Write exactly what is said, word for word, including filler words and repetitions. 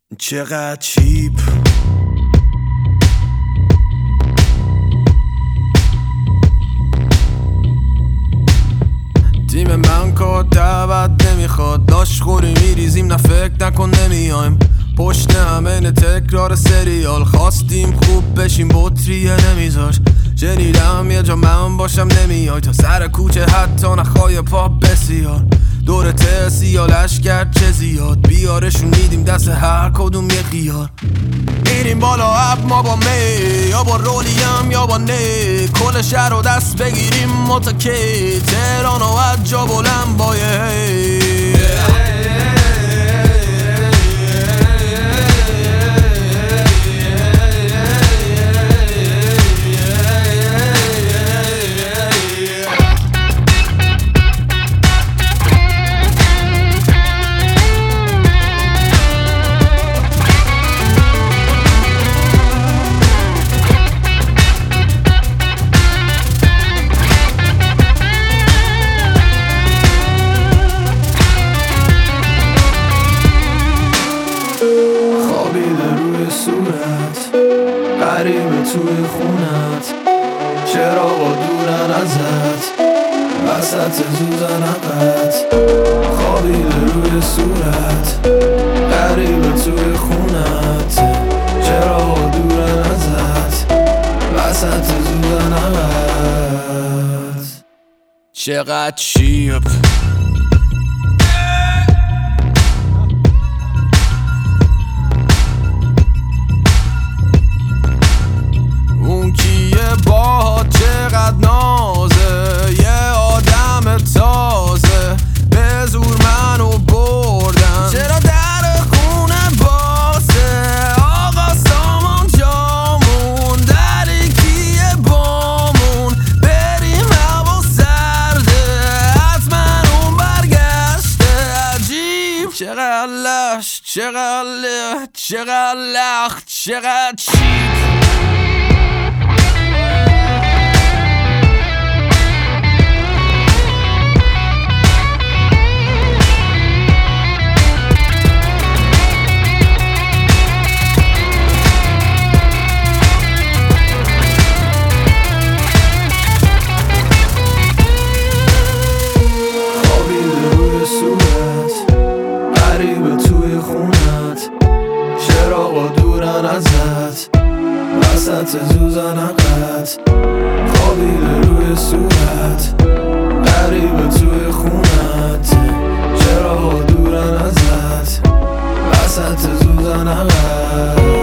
چقدر چیپ تیم من کار دعوت نمیخواد، داشت خوری میریزیم نه فکر نکن نمیایم، پشت همه نه تکرار سریال، خواستیم خوب بشیم بطریه نمیذاش، شنیدم یه جا من باشم نمیای، تا سر کوچه حتی نخوای پاپ بسیار، دور تسیالش کرد چه زیاد، بیارشون میدیم دست هر کدوم یه خیار، میریم بالا اب ما با می یا با رولیم یا با نه، کل شهر رو دست بگیریم متکی، تهران و از جا بلند با یه غریبه توی خونت، چراغا دورن ازت، وسط زوزنقت، خوابیده روی صورت، غریبه توی خونت، چراغا دورن ازت، وسط زوزنقت. چقدر چیپ با چقدر نازه، یه آدم تازه به زور منو بردن، چرا در خونه باسه، آقا سامان جامون دری کیه بامون، بریم هوا سرده حتما اون برگشته، عجیب چقدر لش چقدر له چقدر لخت چقدر چیپ. چراغا دورن ازت، وسط زوزنقت، خوابیده روی صورت، غریبه توی خونت، چراغا دورن ازت، وسط زوزنقت.